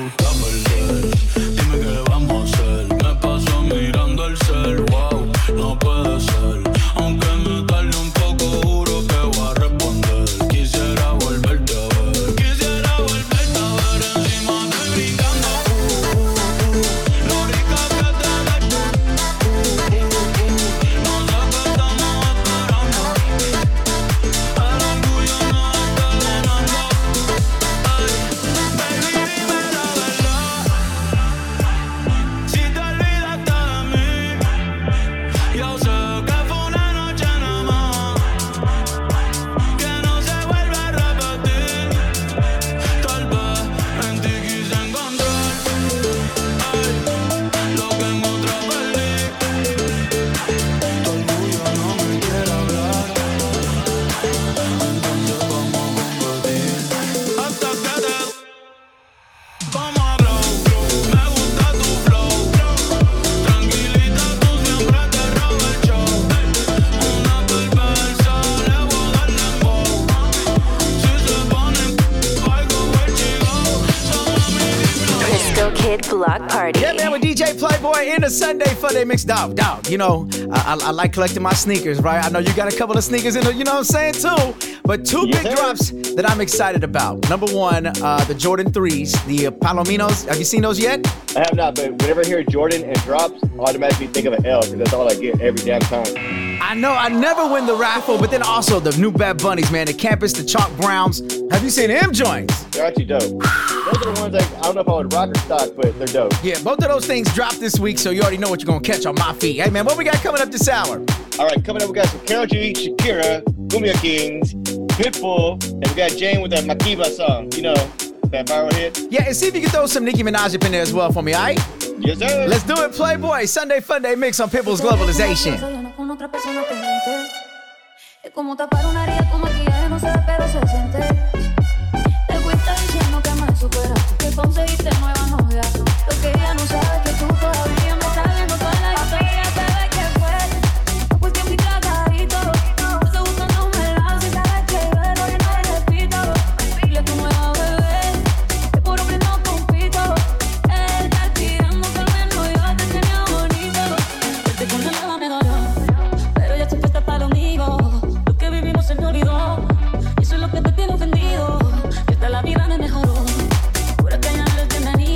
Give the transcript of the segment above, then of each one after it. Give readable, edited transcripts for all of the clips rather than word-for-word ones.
gusta perder. Dime qué vamos a hacer. Me paso mirando el cel, wow, no puede ser. Aunque me tarde un poco, juro que voy a responder. Quisiera volverte a ver. Quisiera volverte a ver. Encima estoy brincando. Lo rica que te ves. No sé qué estamos esperando. El orgullo no está ganando. Baby, dime la verdad. Si te olvidaste de mí, yo sé que fue una noche nada más, que no se vuelve a repetir. Tal vez en ti quise encontrar lo que en otra perdí. Tu orgullo no me quiere hablar, entonces vamos a competir. Hasta que te vamos a blow. Me gusta tu flow. Tranquilita, tú siempre te robas el show. Una perversa, le voy a dar dembow. Si se ponen algo el chico, somos mi Crisco Kid Block Party. Yeah, man, with DJ Playboy in the Sunday Funday Mix. Dog, you know, I like collecting my sneakers, right? I know you got a couple of sneakers in there, you know what I'm saying, too. But two big drops that I'm excited about. Number one, the Jordan 3s, the Palominos. Have you seen those yet? I have not, but whenever I hear Jordan and drops, I automatically think of an L, because that's all I get every damn time. I know, I never win the raffle, but then also the new Bad Bunnies, man, the Campus, the Chalk Browns. Have you seen them joints? They're actually dope. Those are the ones I don't know if I would rock or stock, but they're dope. Yeah, both of those things dropped this week, so you already know what you're going to catch on my feed. Hey, man, what we got coming up this hour? All right, coming up, we got some Karol G, Shakira, Cumbia Kings, Pitbull, and we got Jane with that Makiba song. You know, that viral hit. Yeah, and see if you can throw some Nicki Minaj up in there as well for me, all right? Yes, sir. Let's do it, Playboy. Sunday Funday Mix on Pitbull's Globalization. Es como tapar una herida con maquillaje, no se ve pero se siente. Te cuesta diciendo que me superaste, que conseguiste nueva novia. Lo que ella no sabe es que tú todavía me estás viendo toda la historia. Sabes que fue porque fui tratadito. Estoy buscándome el lado si sabes que yo de lo que no repito. Dile a tu nueva bebé que por hombre no compito. Él está tirando que al menos yo te tenía bonito. Desde con la nueva me dolió, pero ya estoy puesta para lo mío. Se me olvidó, y eso es lo que te tiene ofendido. Y hasta la vida me mejoró. Pura caña no eres bienvenido.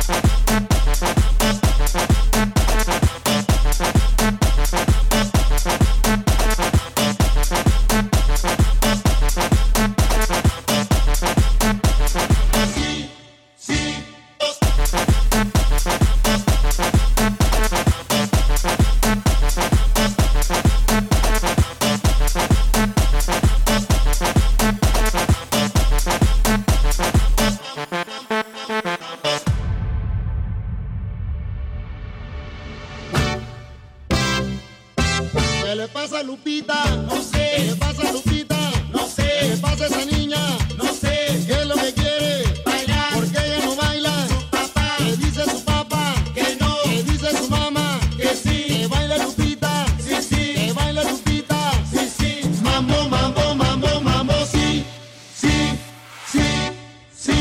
¿Qué le pasa a Lupita? No sé. ¿Qué le pasa a Lupita? No sé. ¿Qué le pasa a esa niña? No sé. ¿Qué es lo que quiere? Bailar. ¿Por qué ella no baila? Su papá. ¿Qué dice su papá? Que no. ¿Qué dice su mamá? Que sí. ¿Que baila Lupita? Sí, sí. ¿Que baila Lupita? Sí, sí. Mambo, mambo, mambo, mambo, sí. Sí, sí, sí.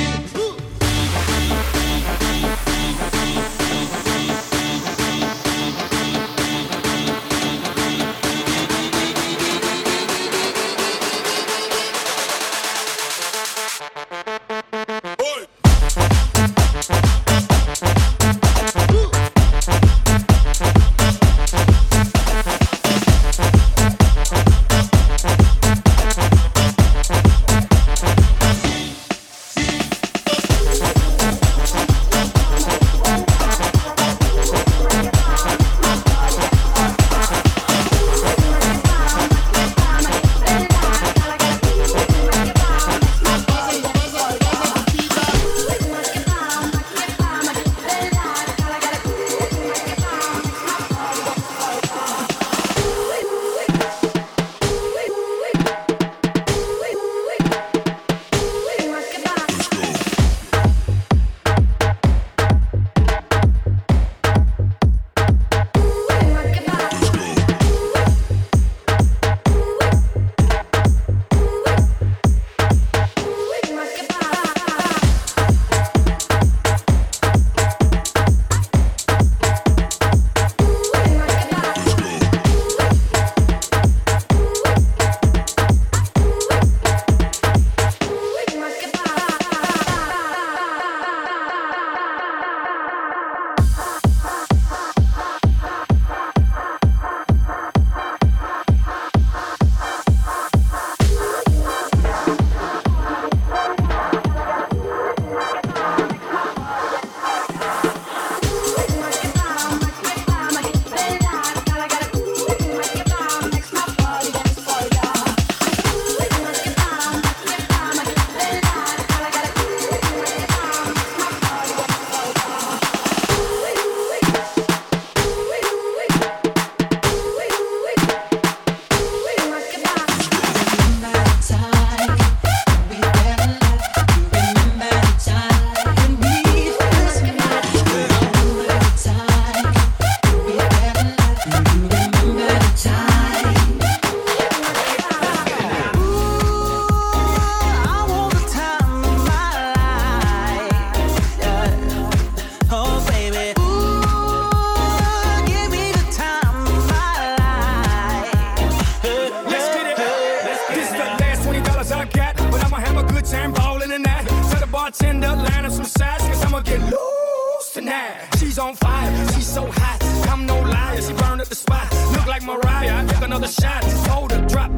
bartender, line up some sides, cause I'ma get loose tonight. She's on fire, she's so hot, I'm no liar, she burned up the spot. Look like Mariah, I took another shot. Hold her, drop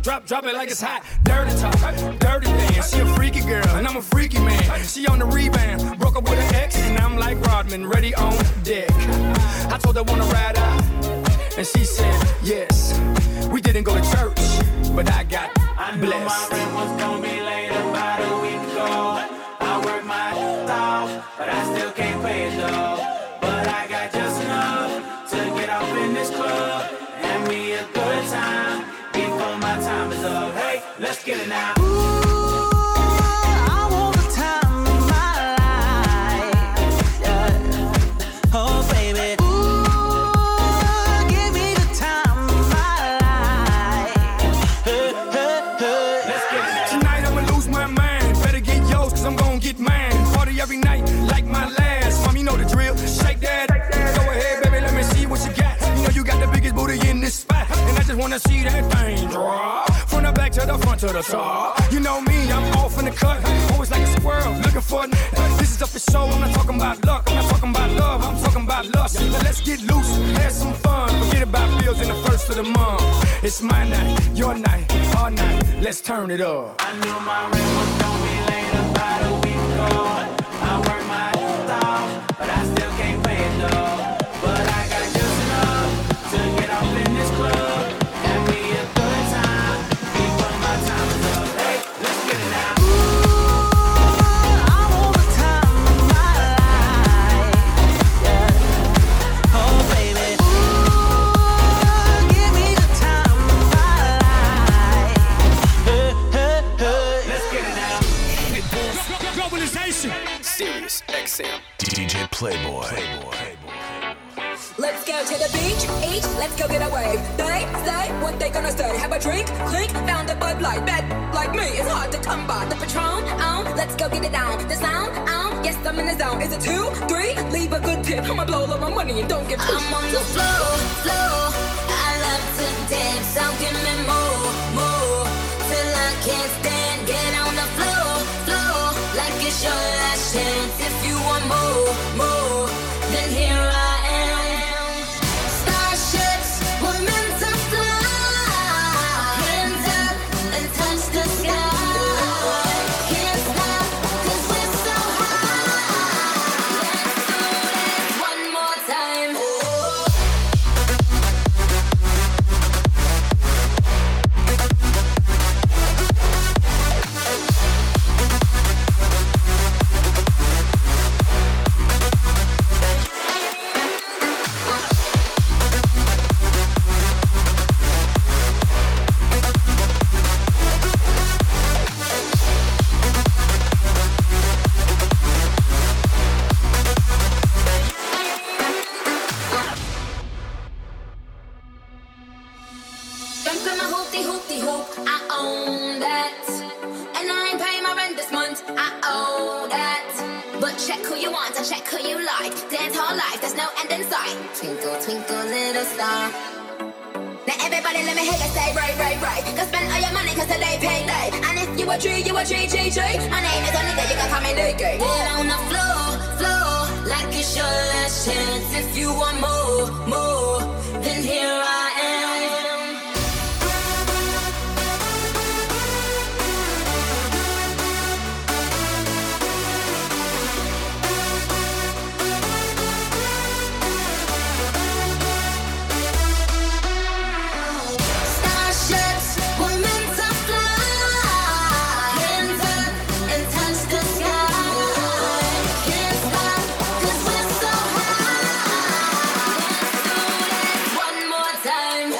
it like it's hot. Dirty talk, dirty dance, she a freaky girl, and I'm a freaky man. She on the rebound, broke up with an ex, and I'm like Rodman, ready on deck. I told her wanna ride out, and she said yes. We didn't go to church, but I got I knew blessed. my rent was gonna be late about a week ago. I worked my off, but I still can't pay it though. But I got just enough to get off in this club and me a good time before my time is up. Hey, let's get it now. Every night, like my last. Mom, you know the drill. Shake that. Go ahead, baby, let me see what you got. You know you got the biggest booty in this spot, and I just wanna see that thing drop from the back to the front to the top. You know me, I'm off in the cut, always like a squirrel, looking for. This is up for show. I'm not talking about luck. I'm not lust. Let's get loose, have some fun. Forget about bills in the first of the month. It's my night, your night, our night. Let's turn it up. I knew my rent was gonna be late about a week ago. I work my ass off, but I still can't pay it though. But I got just enough to get off in this club. Got me a good time, before my time is up. Hey, let's get it now. Sirius XM. DJ Playboy. Let's go to the beach, eat, let's go get a wave. They say what they gonna say. Have a drink, clink, found a Bud Light. Bad like me, it's hard to come by. The Patron, let's go get it down. The sound, yes, I'm in the zone. Is it 2, 3? Leave a good tip. I'ma blow all of my money and don't get pushed. I'm on the floor. I love to dance, so give me more, till I can't stand. Get on the floor, like it's your last chance. If you want more, then here I am. Starships were meant to fly. Hands up and touch the sky. Can't stop 'cause we're so high. Let's do this one more time. Jumping my hoopty-hoop, I own that. And I ain't paying my rent this month, I owe that. But check who you want and check who you like. Dance all life, there's no end in sight. Twinkle, twinkle, little star. Now everybody let me hear you say right. Go spend all your money 'cause today payday. And if you a G. My name is Anita, you can call me Nikki. Get on the floor, like it's your last chance. If you want more, then here I am. Starships were meant to fly. Hands up and touch the sky. Can't stop 'cause we're so high. Let's do this one more time.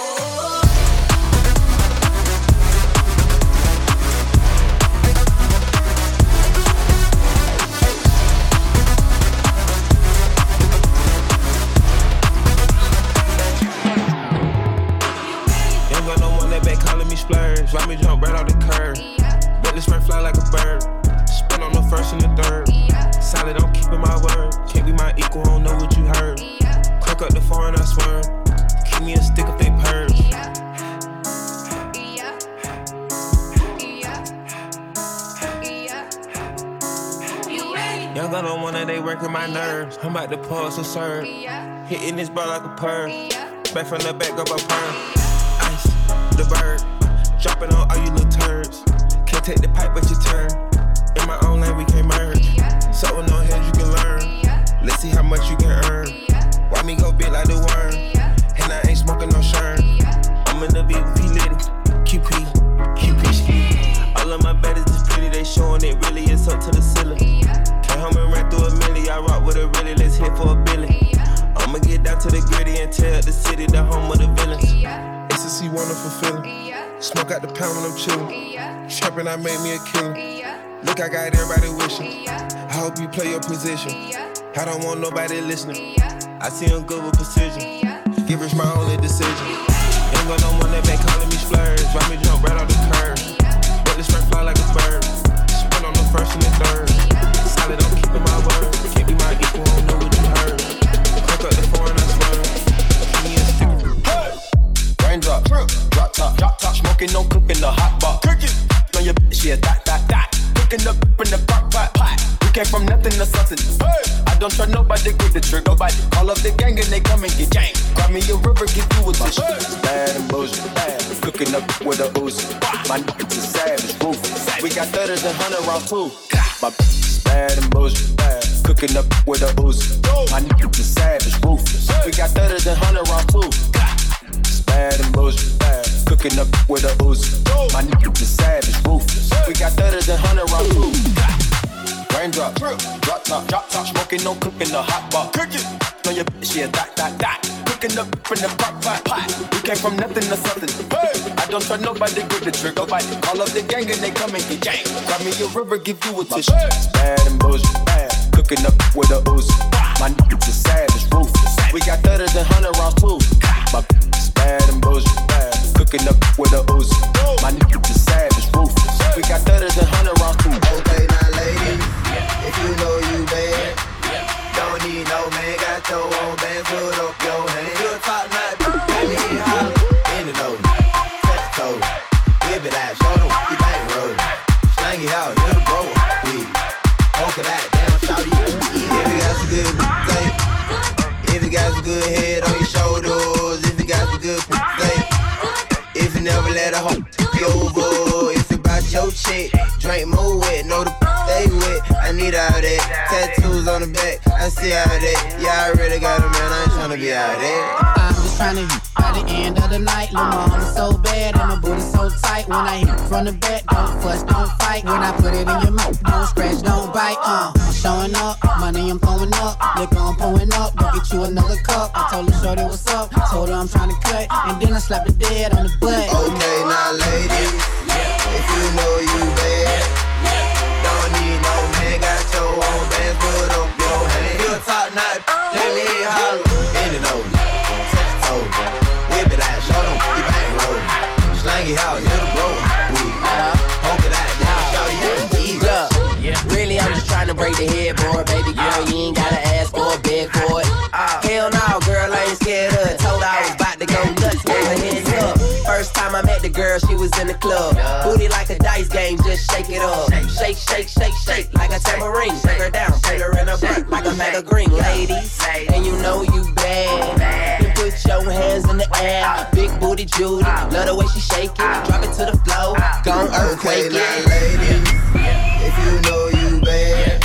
Ain't got no one that back calling me splurge. Why me jump right off the curb? Let this friend fly like a bird. Spin on the first and the third. Solid, I'm keeping my word. Can't be my equal, don't know what you heard. Crack up the foreign, I swear. Keep me a stick if they purge. Young gun on one that they working my nerves. I'm about to pause and serve. Hitting this bar like a perm. Back from the back up a perm. Ice, the bird. Dropping on all you little turds. Can't take the pipe but you turn. In my own lane we can't merge. So with no heads you can learn. Let's see how much you can earn. Why me go big like the worm? And I ain't smoking no shirt. I'm in the VIP litty. QP. All of my baddies is pretty, they showing it really, it's up to the ceiling. Came home and ran through a milli, I rock with a really, let's hit for a billy. I'ma get down to the gritty and tell the city the home of the villains. Ecstasy, wonderful feeling. Smoke out the pound when I'm chillin'. Trappin', I made me a killer. Look, I got everybody wishing. I hope you play your position. I don't want nobody listening. I see him good with precision. Give us my only decision. Ain't got no one that back calling me splurge. Why me jump right off the curb? Let this friend fly like a bird. Spin on the first and the third. Solid, I'm keeping my word. Can't be my equal, don't know what you heard. Crack up the foreign, I swear. Give me a stick. Hey! Raindrop, drop top, smoking, no clip in the hot box. On your bitch, yeah, that. Cooking up in the crock pot. We came from nothing to something. I don't trust nobody with the trick. Nobody call up the gang and they come and get gang. Grab me a river, give you a dish. Bad and bullshit. Cooking up with a Uzi. My niggas is savage, ruthless. We got 30s and 100 rounds too. My bitch bad and bullshit. Cooking up with a Uzi. My niggas is savage, ruthless. We got 30s and 100 rounds too. Bad and bullshit. Cooking up with a Uzi. My niggas is savage, ruthless. We got 30s and 100 rounds too. Raindrop, drop top, smoking, no cooking the hot pot. Cooking, know your bitch, yeah, that. Cooking up in the pot. We came from nothing to something. I don't trust nobody with the trick. Nobody call up the gang and they come and get gang. Grab me a river, give you a tissue. Bad and bullshit, cooking up with a Uzi. My niggas is savage, ruthless. We got 30s and 100 rounds too. My bitch bad and bullshit, cooking up with a Uzi. My niggas is savage, ruthless. We got 30s and 100 rounds too. Okay, now ladies, if you know you bad, don't need no man, got your own band, put up your hand. You a top notch, let me holler, in the nose, touch the toe, whip it out, show them, you bang roll, slang it out, you're the bro, we poke it out, down, shout it, if you got some good thing, if you got some good head on your shoulders, if you got some good thing, if you never let a hoe be over, if you bout your chick, drink more wet, know the stay wet, I need all that, tattoos on the back, I see all that, yeah, I already got a man, I ain't tryna be out there. I'm just tryna hit by the end of the night, little mama so bad and my booty so tight, when I hit from the back, don't fuss, don't fight, when I put it in your mouth, don't scratch, don't bite, I'm showing up, money I'm pouring up, liquor I'm pouring up, go get you another cup, I told her shorty what's up, told her I'm tryna cut, and then I slapped the dead on the butt. Okay, now ladies, if you know you bad, don't need no man, got your own bands, put up your hand. You a top notch, let me holler, in the nose, touch the toe, whip it out, show them, you bang roll, slang it out, you're the bro, we poke it out, now show you easy. Really, I'm just trying to break the headboard, baby girl, you ain't gotta ask for a beg for it. Hell no, girl, I ain't scared of it. Told her I was about to go nuts, gave her hands up. First time I met the girl, she was in the club. Booty like a dice game, just shake it up. Shake, shake, shake, shake, like a tambourine. Shake her down, shake her in her butt, like a bag of green. Ladies, and you know you bad. You put your hands in the air, big booty Judy. Love the way she shake it, drop it to the floor. Gon' earthquake it. Okay, now ladies, if you know you bad,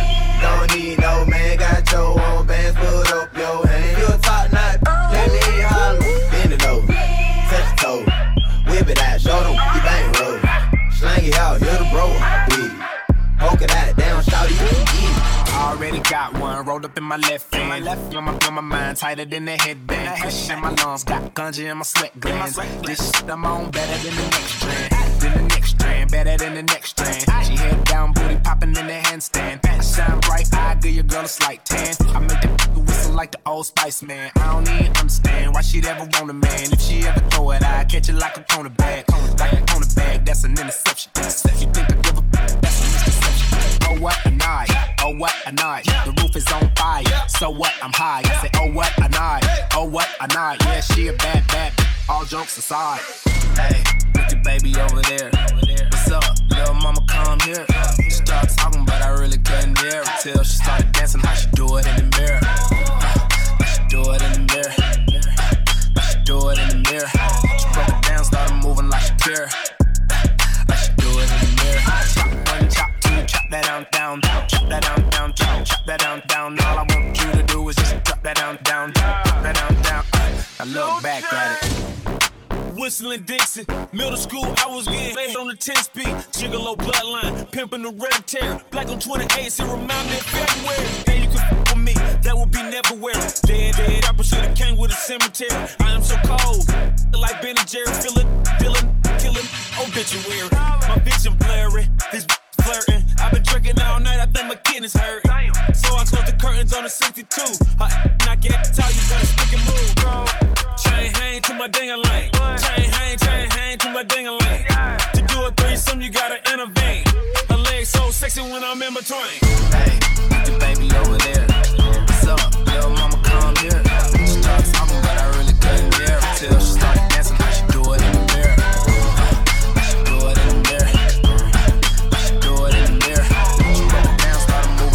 don't need no man, got your own bands, put up your hand. You a top notch, let me holler, in the nose, touch the toe, whip it out, show them, you bang roll, slang it out, you're the bro, we poke it out, down, shout it, Already got one rolled up in my left hand. On my mind, tighter than the headband. Cushion in my lungs, got ganja in my sweat glands. This shit I'm on better than the next strand. Then the next strand, better than the next strand. She head down, booty popping in the handstand. I shine bright, I give your girl a slight tan. I make that whistle like the Old Spice man. I don't even understand why she'd ever want a man. If she ever throw it, I catch it like a cornerback. Like a cornerback, that's an interception. You think I give a that's a misconception. Oh what a night, oh what a night. The roof is on fire, so what I'm high. I say oh what a night, oh what a night. Yeah, she a bad, all jokes aside. Hey, look your baby over there. What's up, little mama come here. She started talking but I really couldn't hear her till she started dancing how she do it in the mirror. How she do it in the mirror. How she do it in the mirror. She broke it down, started moving like Shakira. How she do it in the mirror. Chop one, chop two, chop that down, chop that down, chop that down. All I want you to do is just drop that down, drop that down. I look back at it. Whistling Dixie, middle school, I was getting paid on the 10-speed. Gigolo bloodline, pimping the red tear. Black on 28, so remind me of February. Then you could f with me, that would be neverwhere. Dead, I should've came with a cemetery. I am so cold, like Ben and Jerry, feeling, killing, obituary. My vision blurry, this flirting. I've been drinking all night, I think my kidneys hurt. So I closed the curtains on the 62. I can't tell you, better stick and move, bro. Chain hang to my ding-a-ling. Chain hang to my ding-a-ling. To do a threesome, you gotta intervene. Her legs so sexy when I'm in between. Hey, look your baby over there. What's up, little mama come here. She started talking, but I really couldn't hear her till she started dancing. How she do it in the mirror. How she do it in the mirror. How she do it in the mirror. She broke it down, started moving.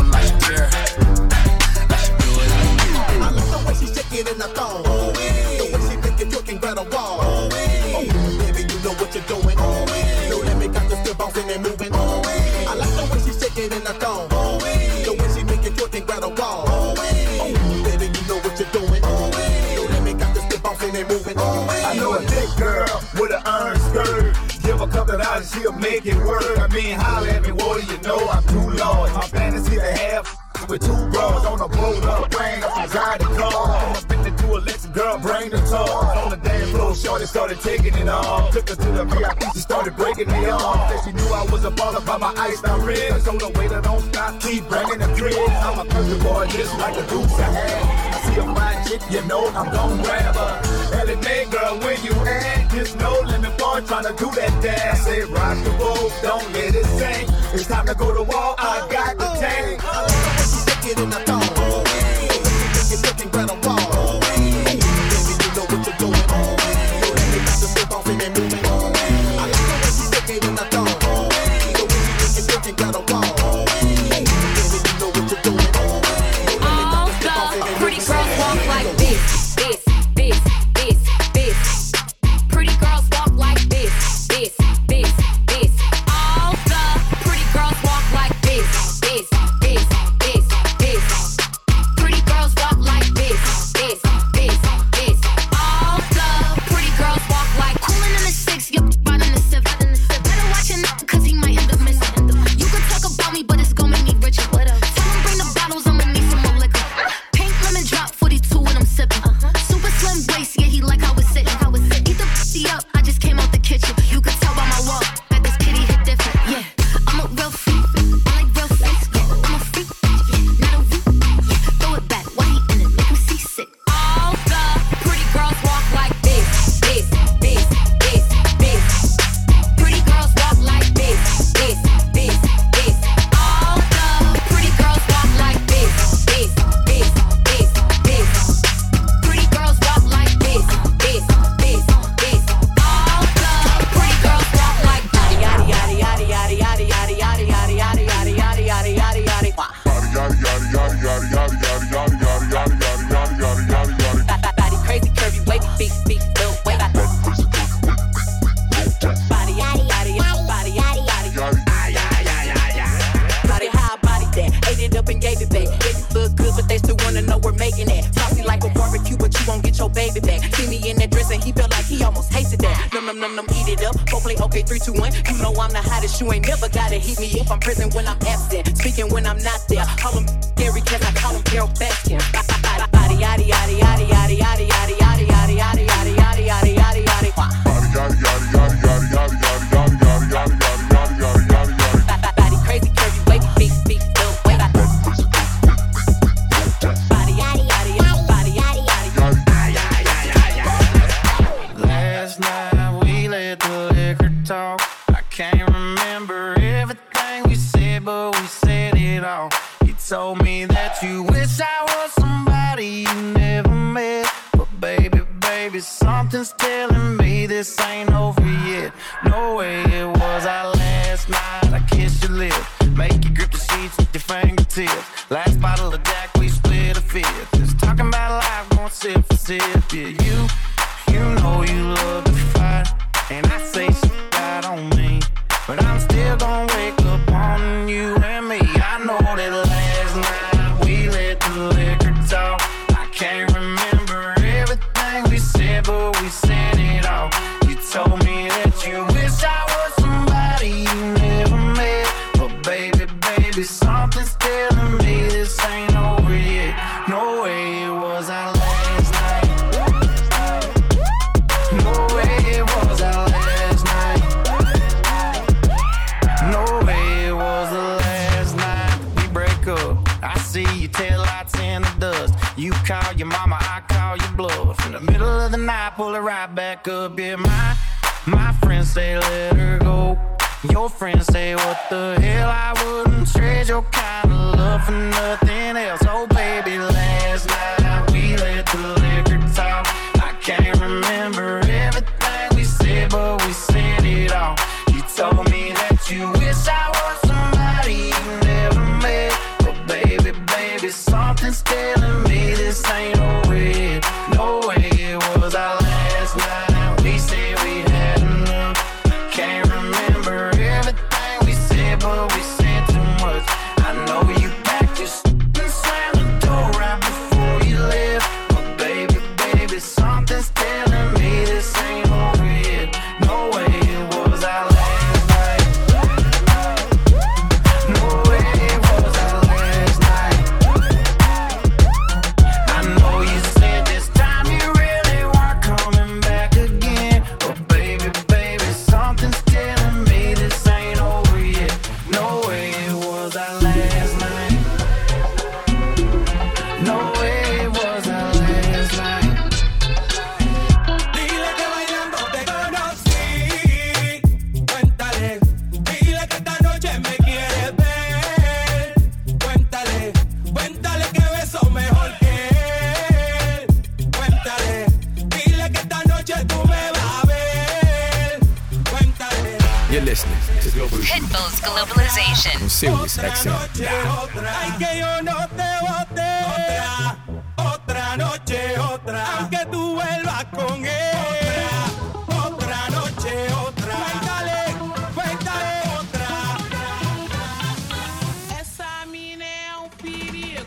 wall. Oh, baby, you know what you're doing. So let me got to step off and they moving. I know a thick girl with an iron skirt. Give a couple dollars, she'll make it work. I mean, holler at me, warrior, you know I'm too large. My fantasy to have with two bras on a boat up, bring up some Zydeco. From a 52 Alexa, girl, bring the talk. On the dance floor, shorty started taking it off. Took her to the VIP, she started breaking me off. Said she knew I was a baller by my iced out ribs. So the waiter don't stop, keep bringing the cribs. I'm a perfect boy, just like the Dukes I had. I see a fine chick, you know I'm gon' grab her. Ellie Mae, girl, when you add, just no limit boy tryna do that dance. I say rock the boat, don't let it sink. It's time to go to war, I got the tank. Get in the thong. You're looking right on wall. Baby, you know what you're doing. So let me got to step off and they moving. I like the way she's looking in the thong. The way she's looking right on wall. Baby, you know what you're doing. So let me got to step off and they moving. Pretty girls walk like this. Pretty girls walk like this. All the pretty girls walk like this. Pretty girls walk like this. All the pretty girls walk like cooling in the 6, yup, right in the 7. Better watch your nigga, cause he might end up missing. You can talk about me, but it's gon' make me richer. Tell him bring the bottles, I'ma need some more liquor. Pink lemon drop, 42 when I'm sipping. Super slim waist, yeah, he like how it's sitting. Eat the pussy up, I just came out the kitchen. You can tell by my walk that this kitty hit different. Yeah, I'm a real freak, I like real face. Yeah, I'm a freak, yeah, not a weak. Yeah, throw it back, why he in it, make him seasick. All the pretty girls walk like this. Pretty girls walk like this. All the pretty girls walk like this. Pretty girls walk like this. All the pretty girls walk like yada yada yada yada yada yada yada yada yada yada yada yada yada yada body crazy, curvy, wavy, big, little way. Body yada yada yada, body yada yada. Body high, body that, ate it up and gave it back. Baby look good, but they still wanna know we're making it. Saucy like a barbecue, but you won't get your baby back. See me in that dress and he felt like he almost tasted that. Num, eat it up. Go play okay, 3, 2, 1. You know I'm the hottest. You ain't never gotta heat me up. I'm present when I'm absent, speaking when I'm not there. Call him Gary Kent, I call him Carol Baskin. Body yada yada yada yada yada yada yada yada yada yada yada yada yada yada. Body crazy, curvy, wavy, big, little way. Body yada yada yada, body yada yada. Last night we let the liquor talk. I can't remember everything we said, but we said it all. You told me that you wish I was somebody you never met. But baby, something's telling me this ain't over yet. No way it was our last night. I kissed your lips, make you grip the sheets with your fingertips. Last bottle of Jack, we split a fifth. Just talking about life, going sip for sip. Yeah, you know you love to fight, and I say shit out on me, but I'm still gonna wake up on you and me. I know that last night we let the liquor talk. I can't remember everything we said, but we said it all. You told me that you wish I was somebody you never met, but baby, something's telling me this ain't over yet. No way it was our last night. No way it was our last night. No way it was the last night. We break up, I see you tail lights in the dust. You call your mama, I call your bluff. In the middle of the night, pull it right back up. Yeah, my friends say let her go. Your friends say what the hell, I wouldn't trade your kind of love for nothing else. Oh baby, last night we let the liquor talk. I can't remember everything we said, but we said it all. You told me that you wish I was somebody you never met, but baby, something's telling me this ain't over yet. No way it was our last night. We said we had enough. Can't remember everything we said, but we said too much. I know you packed your Globalization. On Sirius XM. Ay, que yo no te bote. Otra noche, otra. Aunque tú vuelvas con él. Otra noche, otra. Cuéntale, otra. Essa mina é um perigo.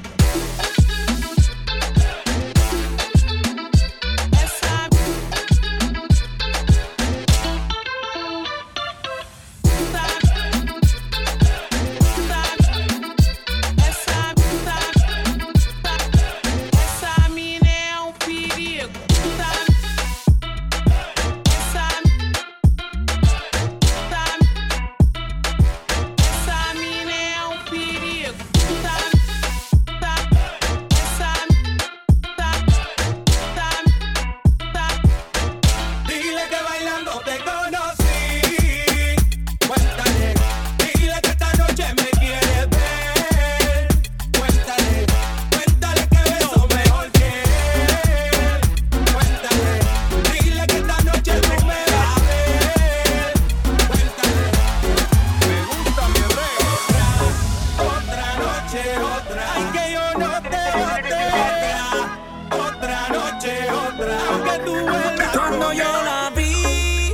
Cuando yo la vi,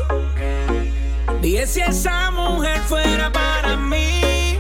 dije si esa mujer fuera para mí.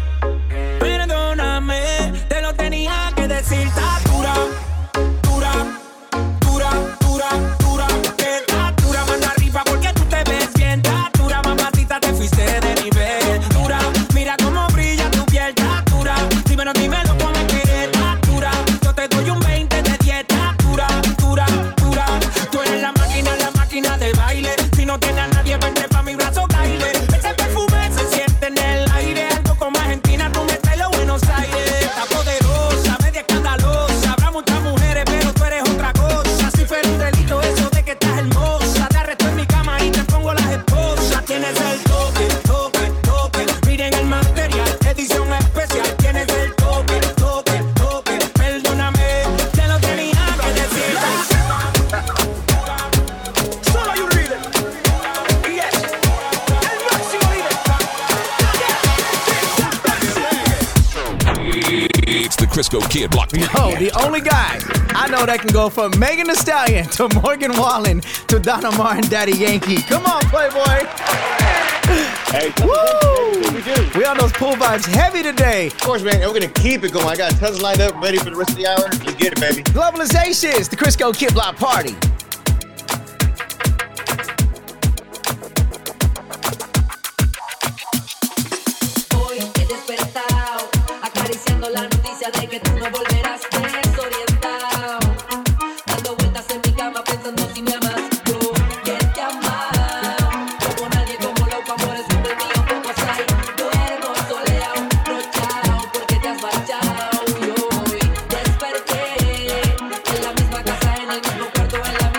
Perdóname, te lo tenía que decir. Está dura, dura, dura, dura, dura. Que está dura, mano arriba porque tú te ves bien. Está dura, mamacita, te fuiste de nivel. Dura, mira cómo brilla tu piel. Está dura, dímelo cómo me quieres. Está dura, yo te doy un 20 de 10. Está dura, dura, dura. Tú eres la máquina de baile. Si no tienes a nadie, vente pa' mi brazo, baile. Ese perfume se siente en el aire. Algo como Argentina, tú me traes los Buenos Aires. Está poderosa, media escandalosa. Habrá muchas mujeres, pero tú eres otra cosa. Si fuera un delito eso de que estás hermosa. Te arresto en mi cama y te pongo las esposas. Tienes el toque, toque, toque. Miren el material, edición especial. Tienes el toque, toque, toque. Perdóname, te lo tenía que decir. Solo hay un líder. Y es el máximo líder. It's the Crisco Kid Block Party. Yo, the only guy I know that can go from Megan Thee Stallion to Morgan Wallen to Donna Martin, Daddy Yankee. Come on, Playboy. Hey, Woo! we do. We on those pool vibes heavy today. Of course, man. And we're gonna keep it going. I got tons lined up, ready for the rest of the hour. Let's get it, baby. Globalization is the Crisco Kid Block Party. Hoy he despertado, acariciando la noticia de que tú no volverás desorientado. Dando vueltas en mi cama pensando si me amas. Yo que te amaba, como nadie, como loco, amores siempre mío, pocos hay. Duermo soleado, rochao, porque te has marchado. Y hoy desperté en la misma casa, en el mismo cuarto, en la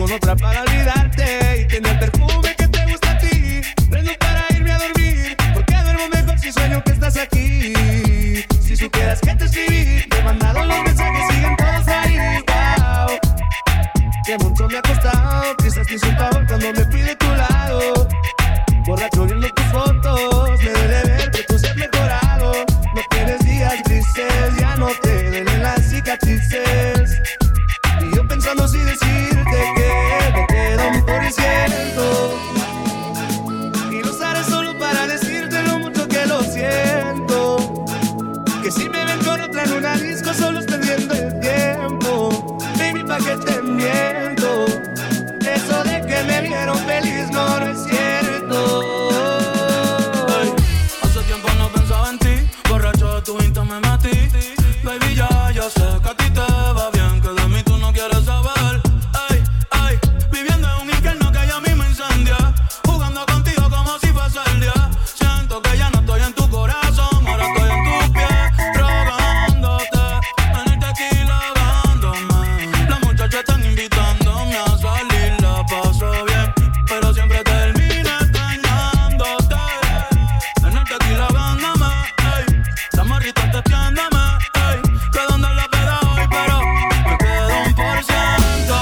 como otra para olvidarte y tener el perfume que te gusta a ti. Prendo para irme a dormir, porque duermo mejor si sueño que estás aquí. Si supieras que te escribí, te he mandado los mensajes, siguen todos ahí. Wow, que mucho me ha costado, quizás te hice un favor cuando me fui de tu lado. Borracho viendo tus fotos, me duele ver que tú se has mejorado. No tienes días grises, ya no te duelen las cicatrices. Y yo pensando si decirte que me quedo mi por ciento. Y lo usaré solo para decirte lo mucho que lo siento. Que si me ven con otra en una disco solo es perdiendo el tiempo. Baby, pa' que te miento. Eso de que me vieron feliz no es cierto. Hey, hace tiempo no pensaba en ti. Borracho de tu insta me metí. Baby, ya sé que a ti te va bien, que de mí tú no quieres saber. Ay, ay, viviendo en un infierno que ya a mí me incendia. Jugando contigo como si fuese el día. Siento que ya no estoy en tu corazón, ahora estoy en tus pies, rogándote. En el tequila dándome. Las muchachas están invitándome a salir, la paso bien, pero siempre termino extrañándote. En el tequila dándome, ey, la morrita testeándome, ey, que donde la peda hoy, pero me quedo 1%.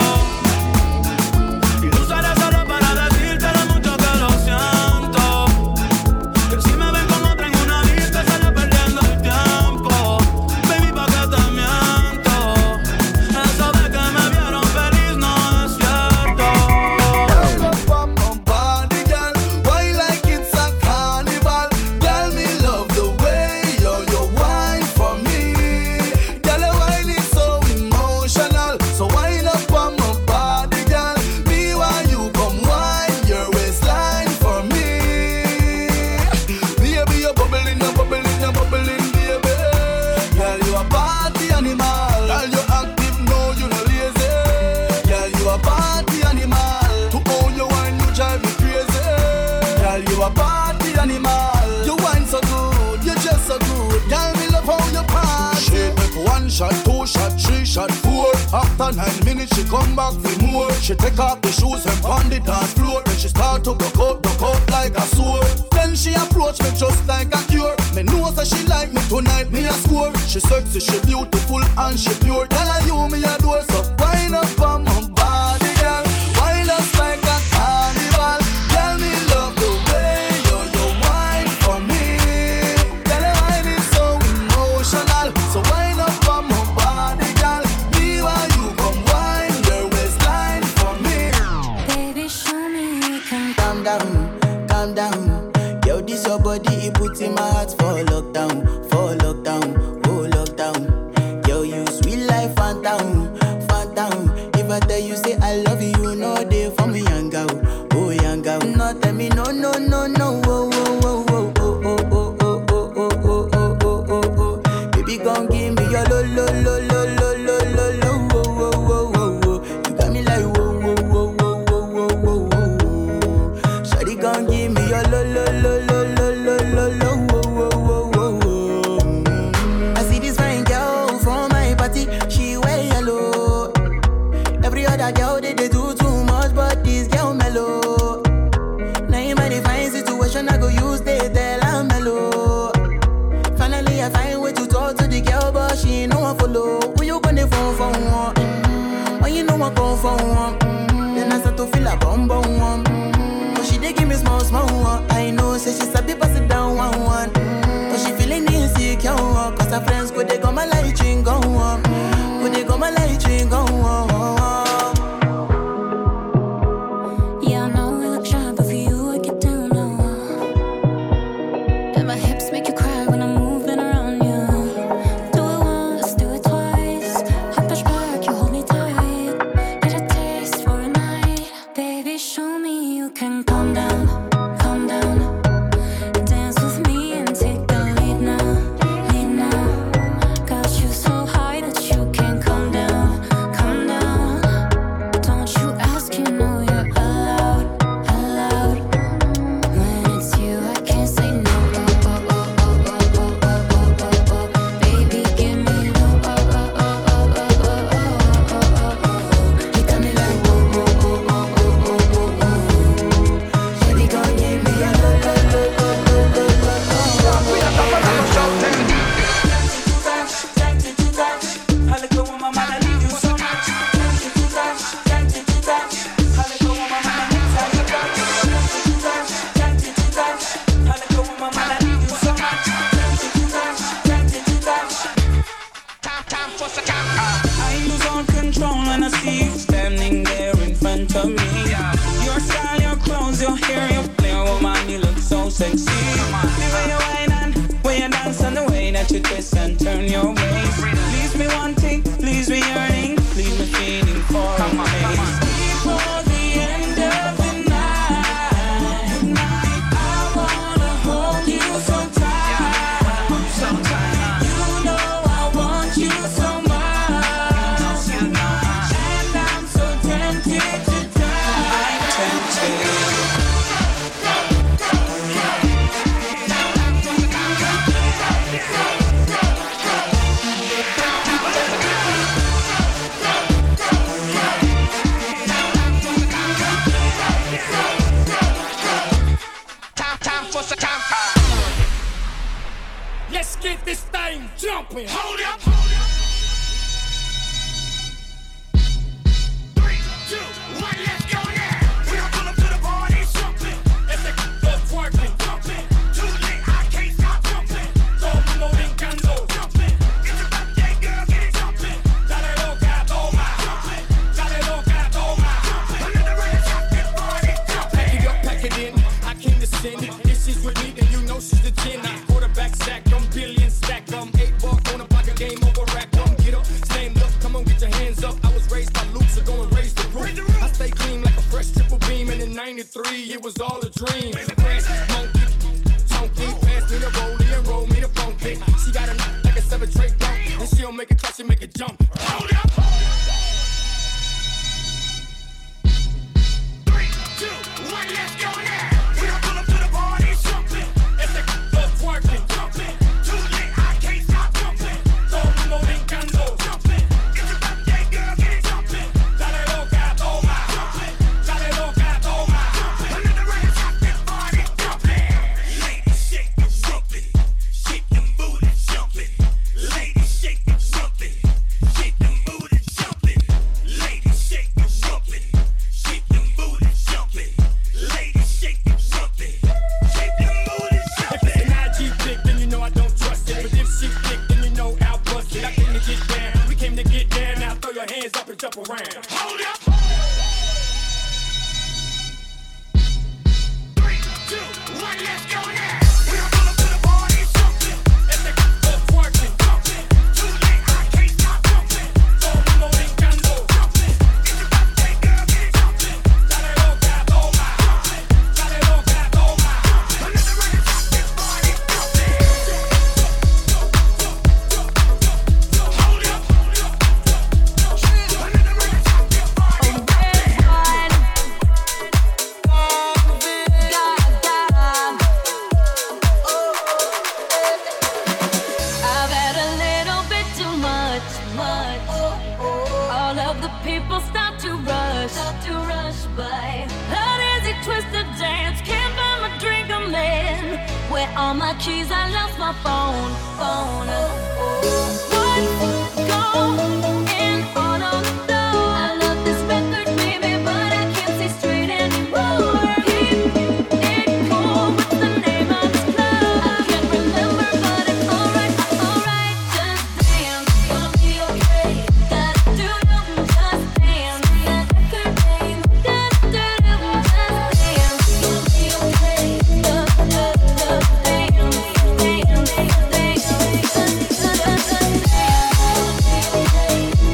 Y lo usaré solo para decirte lo mucho que lo siento. Que si me ven con otra en una lista, sale perdiendo el tiempo. Baby, pa' que te miento. Eso de que me vieron feliz no es cierto. Body, girl, why like it's a carnival? Girl, me love the way you whine for me. Girl, your whine is so emotional, so wind up on my body, girl. Me why you come whine your waistline for me. Baby, you're bubbling, baby. Girl, you a party animal. Girl, you active, no, you no lazy. Girl, you a party animal. To own your wine, you drive me crazy. Girl, you a party animal. You wine so good, you just so good. Girl, me love how you party. She make 1 shot, 2 shot, 3 shot, 4. After 9 minutes, she come back for more. She take off the shoes and pound the dance floor. Then she start to broke out like a sword. Then she approach me just like a cure. Me know that she like me tonight, me a score. She sexy, she beautiful and she pure. Tell her you me adore, so wind up on my body, girl. Wind up like a carnival. Girl, me love the way you whine for me. Girl, your whine is so emotional, so wind up on my body, girl. Me while you come whine your waistline for me. Baby, show me you can Calm down, calm down. Yo, this your body, it puts in my heart for lockdown, oh lockdown. Yo, you sweet life, phantom, phantom. If I tell you say I love you, you know they for me, young girl, oh young girl. No, tell me no, no, no, no, oh, oh, oh, oh, oh, oh, oh, oh, oh, oh, oh, oh, oh, oh. Baby, gon' give me your lo, lo, lo, lo, lo, lo, lo, lo, oh, oh, oh, oh, oh. You got me like whoa, whoa, whoa, whoa, whoa, whoa, whoa, whoa. Shawty gon' give me your lo, lo, lo, lo, lo, lo, lo, lo, oh, oh, oh, oh, oh. I see this fine girl from my party, she wear yellow. Every other girl they do too much, but this girl mellow. Now in my divine situation, I go use they tell I'm mellow. Finally, I find way to talk to the girl, but she ain't no one follow. Who you gonna phone for one? When you know I come for one, then I start to feel a bum bum one. But she dey give me small small one. I know, say she sabi pass it down one one. But she feeling insecure, cause her friends go they come a light ring go on. Go they come a light ring go on. Yeah, I know we look shy, but for you I get down low. And my hips make you cry when I'm moving around you. Do it once, do it twice. I push back, you hold me tight. Get a taste for a night. Baby, show me you can calm down, calm down. when I see you standing there in front of me. Your style, your clothes, your hair, your flair, woman, you look so sexy. The way you whine and way you dance and the way that you twist and turn your waist. Leaves me wanting, leaves me yearning, leaves me feeling for a taste. Before the end of the night, I wanna hold you so tight. You know I want you so much, and I'm so tempted to die. I'm tempted. Let's get this thing jumping. Hold up. 3, 2, 1, let's go now. We don't pull up to the party, jumping. If they go twerking, jumping. Too late, I can't stop jumping. Todo mundo brincando, jumping. It's your birthday, girl, get it jumping. Dale loca, toma, jumping. Dale loca, toma, jumping. Another red jumping party, jumping. Pack it up, pack it in. I came to sin. If she's with me, then you know she's the 10. I quarterback sack, billion stack, 8 buck on a pocket, game over rack, get up, stand up, come on, get your hands up. I was raised by Luke, so go and raise the roof. I stay clean like a fresh triple beam, and in 93, it was all a dream. Fresh, monkey, chunky, pass me the rollie and roll me the funky. She got a knock like a 7 tray dunk, and she don't make it clutch, she make it jump. Hold up! 3, 2, 1, let's go now. We don't pull up to the party, jumping. If they go twerking, jumping. Too late, I can't stop jumping. Todo mundo brincando, jumping. It's your birthday, girl, get it jumping. Dale loca, toma, jumping. Dale loca, toma, jumping. Another red jumping party, jumping. Ladies, shake your jumping. Shake them booties, jumping. Ladies, shake your jumping. Shake them booties, jumping. Ladies, shake your jumping. Shake them booties, jumping. Ladies, shake your jumping. Shake them booties, jumping. If it's an IG pic, then you know I don't trust it. But if she thick, then you know I'll bust it. I came to get down. We came to get down. Now throw your hands up and jump around. Hold up. 3, 2, 1, let's go now. We don't pull up to the party, jumping. If they go twerking, jumping. Too late, I can't stop jumping. Todo mundo brincando, jumping. It's your birthday, girl, get it jumping. Dale loca, toma, jumping. Dale loca, toma, jumping. Another red jumping party, jumping. Hold up. Another red jumping party, I've had a little bit too much. All of the people start to rush by. How does it twist the dance? Can't buy my drink, I'm in. Where are my keys? I lost my phone. What go in on the floor? I love this record, baby, but I can't see straight anymore. Keep it cool. What's the name of this club? I can't remember, but it's alright. Just dance, gonna be okay. Just dance. That record name. Just dance, gonna be okay. Dance.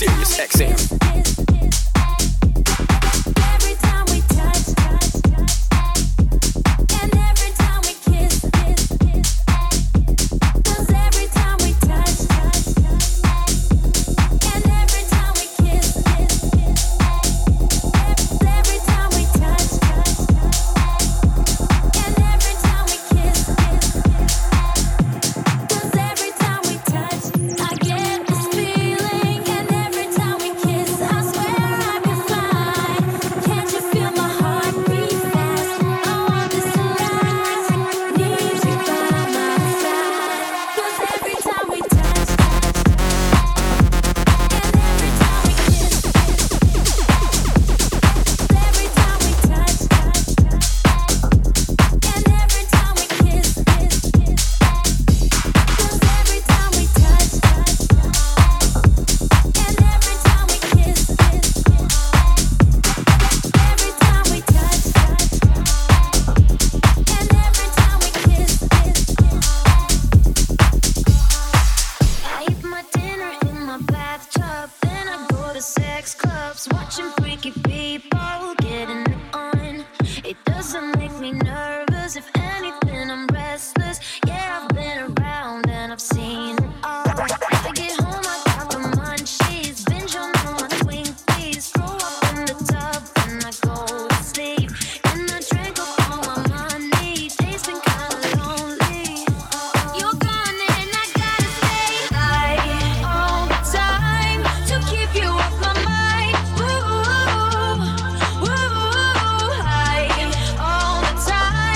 Sirius XM. Every time we touch, and every time we kiss, 'cause every time we touch, and every time we kiss, every time we touch, and every time we kiss, 'cause every time we touch, I get this feeling, and every time we kiss, I swear I can fly. Can't you feel my heart beat fast? I want this to last. Need you by my side. 'Cause every time we touch, and every time we kiss, every time we touch, and every time we kiss, 'cause every time we touch, and every time we kiss, every time we touch, and every time we kiss. I eat my dinner in my bathtub, then I go to sex clubs, watching freaky people getting it on. It doesn't make me nervous, if anything, I'm restless. Yeah, I've been around and I've seen it all. I get home, I got the munchies, binge on all my Twinkies, throw up in the tub, and I go to sleep. And I drink up all my money, days been kinda lonely. You're gone and I gotta stay high all the time to keep you off my mind. Ooh, high all the time.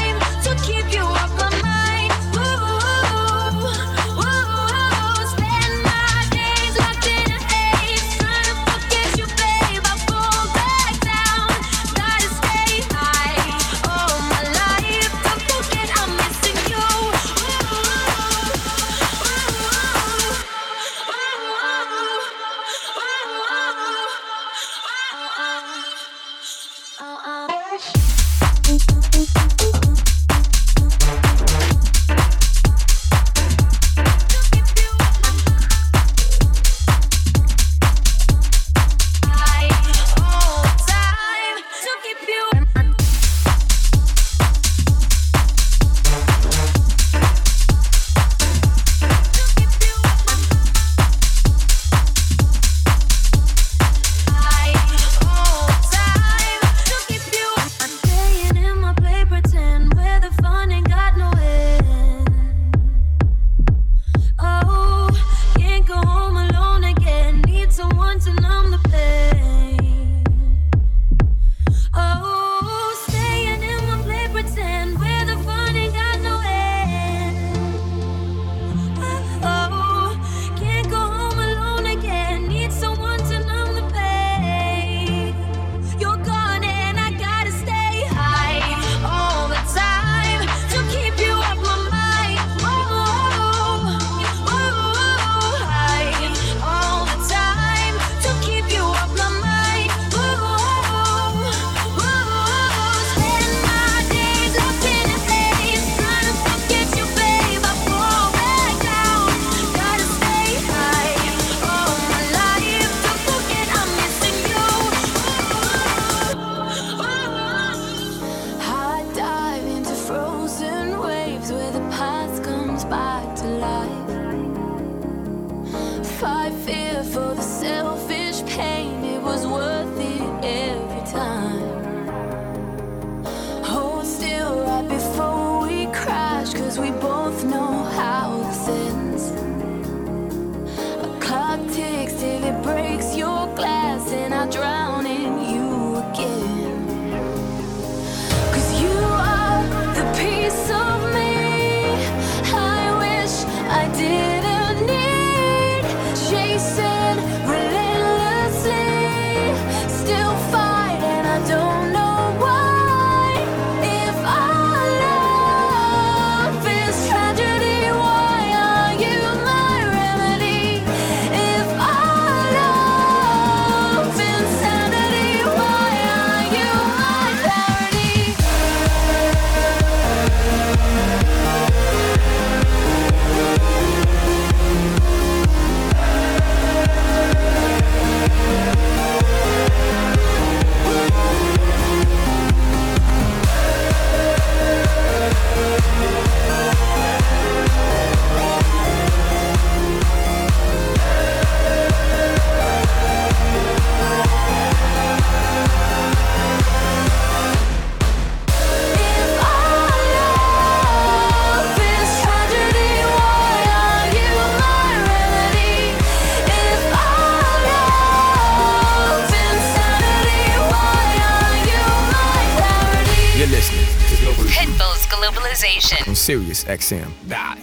Globalization. On Sirius XM. Die.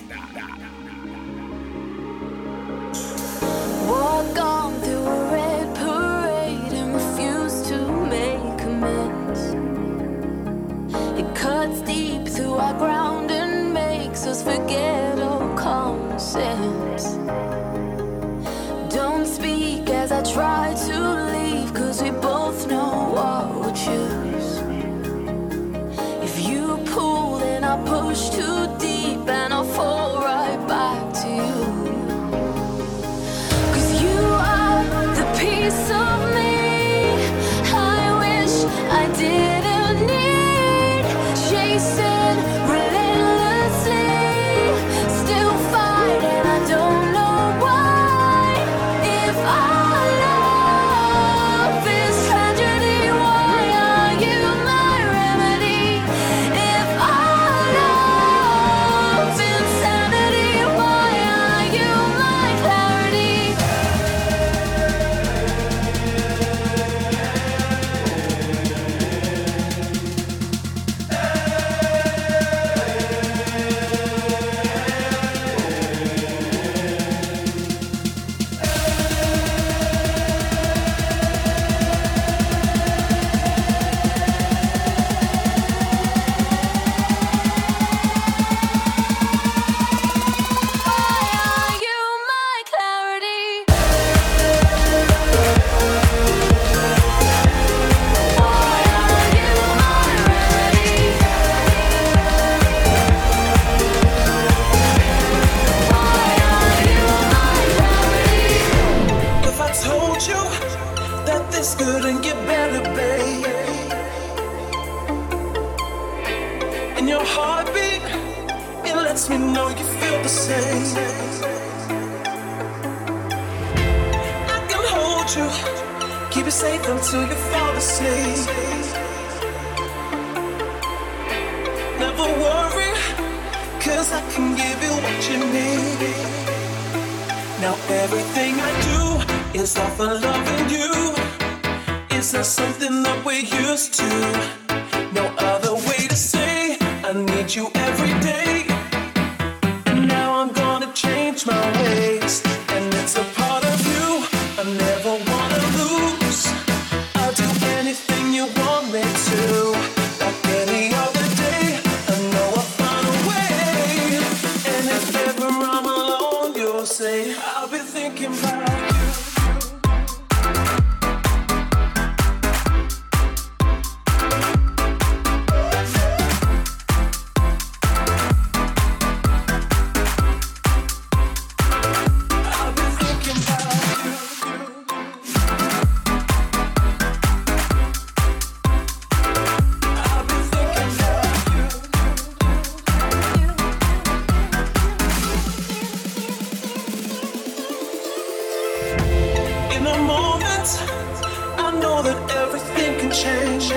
Walk on through a red parade and refuse to make amends. It cuts deep through our ground and makes us forget all common sense. Don't speak as I try to leave, 'cause we both know what we'll choose. If you pull, then I push too deep and I'll fall right back to you. 'Cause you are the piece of me I wish I didn't need. Chasing relentlessly, still fighting, I don't know why. If our love is tragedy, why are you my remedy? If our love is insanity, why are you my clarity? If I told you that this couldn't get better, babe, and your heartbeat, it lets me know you feel the same. I can hold you, keep you safe until you fall asleep. Never worry, 'cause I can give you what you need. Now everything I do is all for loving you. It's not something that we're used to. No other way to say I need you every day. And now I'm gonna change my ways, and it's a part of you I never wanna lose. I'll do anything you want me to. Like any other day, I know I'll find a way. And if ever I'm alone, you'll say I'll be thinking about you. I'll be thinking about you. I'll be thinking about you. In a moment, I know that everything can change.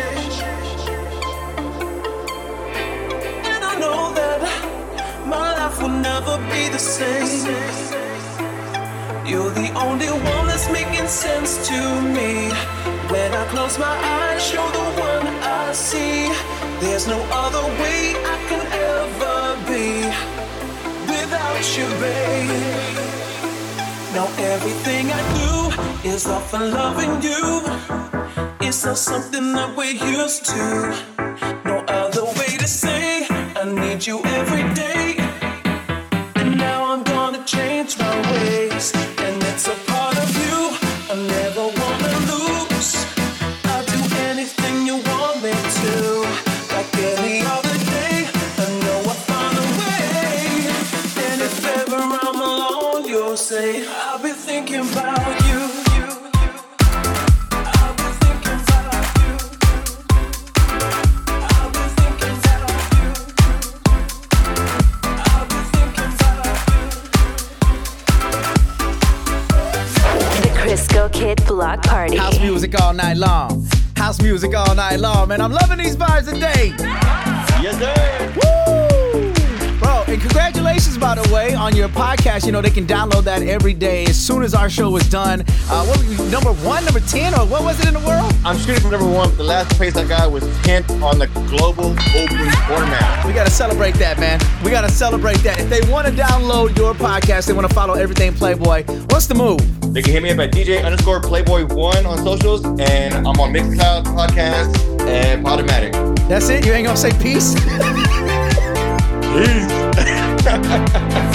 And I know that my life will never be the same. You're the only one that's making sense to me. When I close my eyes, you're the one I see. There's no other way I can ever be without you, babe. Now everything I do is all for loving you. It's not something that we're used to. No other way to say I need you every day. And now I'm gonna change my ways, and it's a part of you I never wanna lose. I'll do anything you want me to. Like any other day, I know I'll find a way. And if ever I'm alone, you'll say I'll be thinking about you. I'll be thinking about you. I'll be thinking about you. I'll be thinking about you. The Crisco Kid Block Party. House music all night long. House music all night long, man. I'm loving these vibes today. Yes, sir. Woo! Bro, and congratulations, by the way, on your podcast. You know, they can download that every day as soon as our show is done. What were you, number 1, number 10, or what was it in the world? I'm shooting for number 1, but the last place I got was 10th on the global open format. We got to celebrate that, man. We got to celebrate that. If they want to download your podcast, they want to follow Everything Playboy, what's the move? They can hit me up at DJ_Playboy1 on socials, and I'm on Mixcloud Podcast and Podomatic. That's it? You ain't gonna say peace? Peace.